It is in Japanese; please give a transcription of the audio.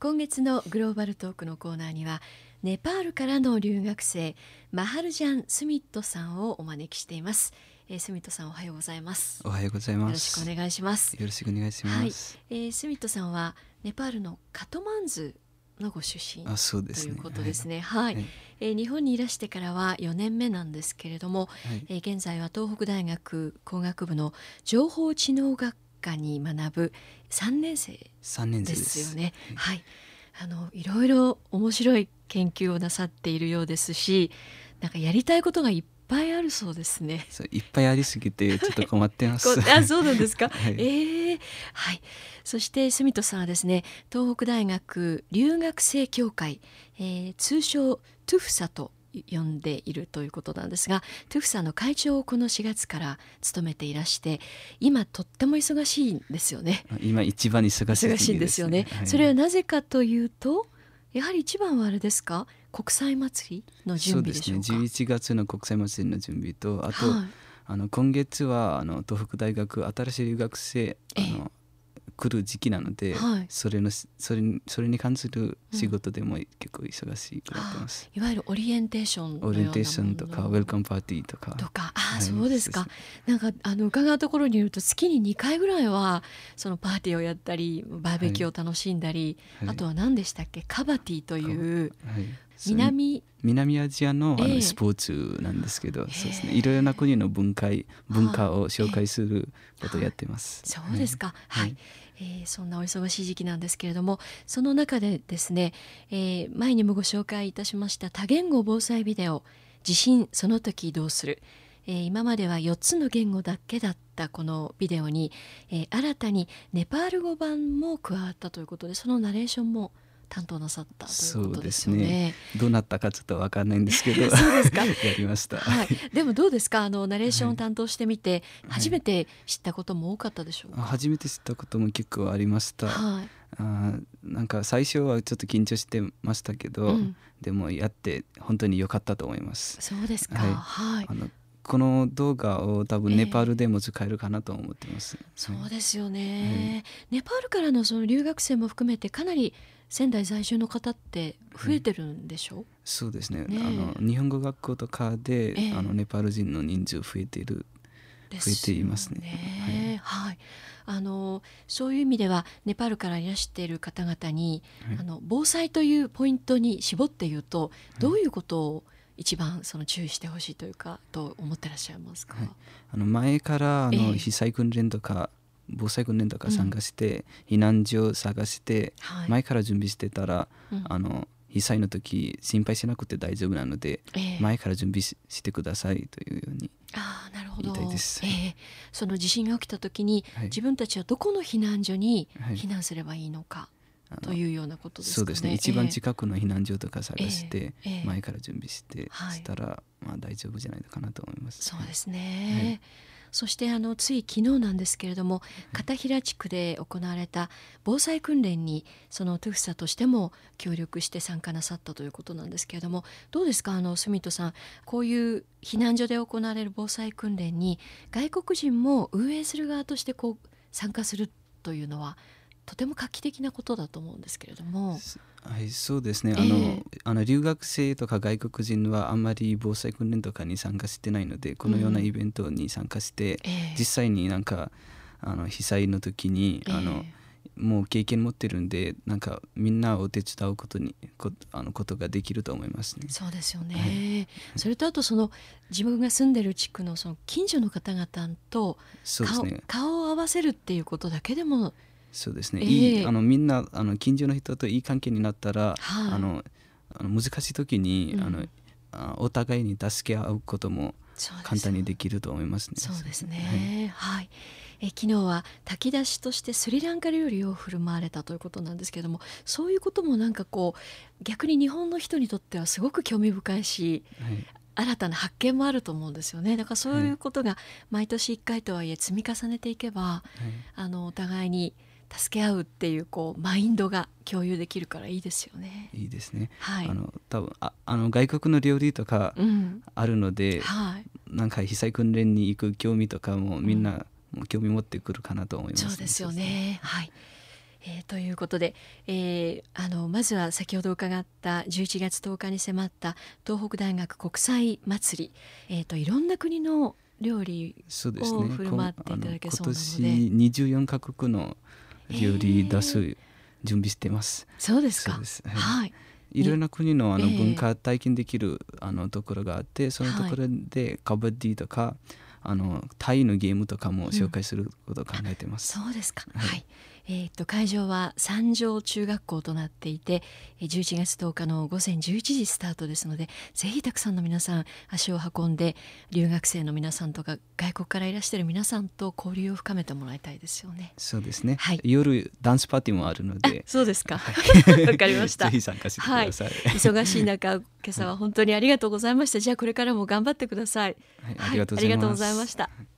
今月のグローバルトークのコーナーにはネパールからの留学生マハルジャン・スミットさんをお招きしています。スミットさん、おはようございます。 おはようございます。 よろしくお願いします。 よろしくお願いします。 はい。スミットさんはネパールのカトマンズのご出身そうですね、 ということですね。はい。日本にいらしてからは4年目なんですけれども、現在は東北大学工学部の情報知能学科に学ぶ3年生ですよね。はい。いろいろ面白い研究をなさっているようですし、なんかやりたいことがいっぱいあるそうですね。 いっぱいありすぎてちょっと困ってますそうなんですか。 はい、 はい。そしてスミットさんはですね、東北大学留学生協会、通称トゥフサと呼んでいるということなんですが、トゥフサの会長をこの4月から務めていらして、今とっても忙しいんですよね。 今一番忙しいんですよね。 はい、 それはなぜかというと、やはり一番はあれですか、国際祭りの準備でしょうか。 そうですね、11月の国際祭りの準備と、あと、今月は東北大学新しい留学生来る時期なので、それに関する仕事でも結構忙しくなってます。 いわゆるオリエンテーションのようなもの、 オリエンテーションとかウェルカムパーティーとかそうですか。なんか伺うところによると月に2回ぐらいはそのパーティーをやったりバーベキューを楽しんだり、あとは何でしたっけ、カバティという、南アジアのスポーツなんですけど、そうですね、いろいろな国の文化を紹介することをやってます。 そうですか。はい。そんなお忙しい時期なんですけれども、その中でですね、前にもご紹介いたしました多言語防災ビデオ地震その時どうする、今までは4つの言語だけだったこのビデオに、新たにネパール語版も加わったということで、そのナレーションも担当なさったということですよね。 そうですね、どうなったかちょっと分かんないんですけどそうですか。 やりました、 はい。でもどうですか、ナレーションを担当してみて、初めて知ったことも多かったでしょうか。 初めて知ったことも結構ありました。なんか最初はちょっと緊張してましたけど、でもやって本当に良かったと思います。 そうですか。はい。 この動画を多分ネパールでも使えるかなと思ってます。 そうですよね。ネパールからのその留学生も含めてかなり仙台在住の方って増えてるんでしょう。 そうですね。日本語学校とかで、ネパール人の人数増えていますね。 はい。そういう意味ではネパールからいらしている方々に、防災というポイントに絞って言うと、どういうことを一番注意してほしいというかと思ってらっしゃいますか。 前から被災訓練とか防災訓練とか参加して、避難所を探して、前から準備してたら、被災の時心配しなくて大丈夫なので、前から準備してくださいというように言いたいです。 その地震が起きた時に、自分たちはどこの避難所に避難すればいいのか、というようなことですかね。 そうですね、一番近くの避難所とか探して、前から準備してしたら、大丈夫じゃないのかなと思います。 そうですね。そしてつい昨日なんですけれども、片平地区で行われた防災訓練にそのトゥフサとしても協力して参加なさったということなんですけれども、どうですか、スミットさん、こういう避難所で行われる防災訓練に外国人も運営する側として参加するというのはとても画期的なことだと思うんですけれども。 はい、そうですね。留学生とか外国人はあんまり防災訓練とかに参加してないので、このようなイベントに参加して、実際になんか被災の時にもう経験持ってるんで、なんかみんなを手伝うことができると思いますね。 そうですよね。それとあと自分が住んでる地区の近所の方々と顔を合わせるっていうことだけでも。 そうですね、みんな近所の人といい関係になったら、難しい時に、お互いに助け合うことも簡単にできると思いますね。 そうですね。はい。昨日は炊き出しとしてスリランカ料理を振る舞われたということなんですけれども、そういうこともなんか逆に日本の人にとってはすごく興味深いし、新たな発見もあると思うんですよね。だからそういうことが毎年1回とはいえ積み重ねていけば、お互いに助け合うっていうマインドが共有できるからいいですよね。 いいですね。多分外国の料理とかあるので、なんか被災訓練に行く興味とかもみんな興味持ってくるかなと思います。 そうですよね。はい。 ということで、まずは先ほど伺った11月10日に迫った東北大学国際祭り、いろんな国の料理を振る舞っていただけそうなので、 今年24カ国の料理出す準備してます。 そうですか。 そうです、 はい。 いろんな国の文化体験できるところがあって、そのところでカバディとかタイのゲームとかも紹介することを考えてます。 そうですか。はい。会場は三条中学校となっていて、11月10日の午前11時スタートですので、ぜひたくさんの皆さん足を運んで、留学生の皆さんとか外国からいらしている皆さんと交流を深めてもらいたいですよね。 そうですね、 はい、 夜ダンスパーティーもあるので。 そうですか。わかりました。 ぜひ参加してください。 忙しい中、今朝は本当にありがとうございました。じゃあこれからも頑張ってください。 ありがとうございました。